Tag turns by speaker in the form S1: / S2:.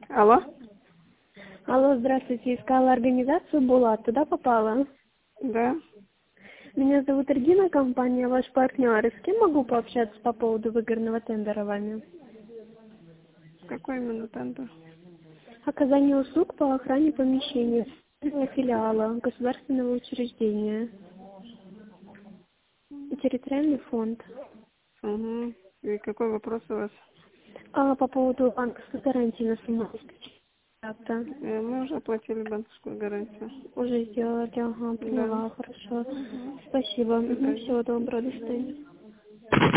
S1: Алло?
S2: Алло, здравствуйте. Искала организацию Булат. Туда попала?
S1: Да.
S2: Меня зовут Регина, компания «Ваш партнер». И с кем могу пообщаться по поводу выигранного тендера вами?
S1: Какой именно тендер?
S2: Оказание услуг по охране помещений филиала государственного учреждения и территориальный фонд.
S1: Угу. И какой вопрос у вас?
S2: По поводу банковской гарантии на сумму 100.
S1: Мы уже оплатили банковскую гарантию.
S2: Уже сделали, ага,
S1: Да.
S2: поняла, хорошо.
S1: Угу.
S2: Спасибо.
S1: До свидания.
S2: Всего доброго, до свидания.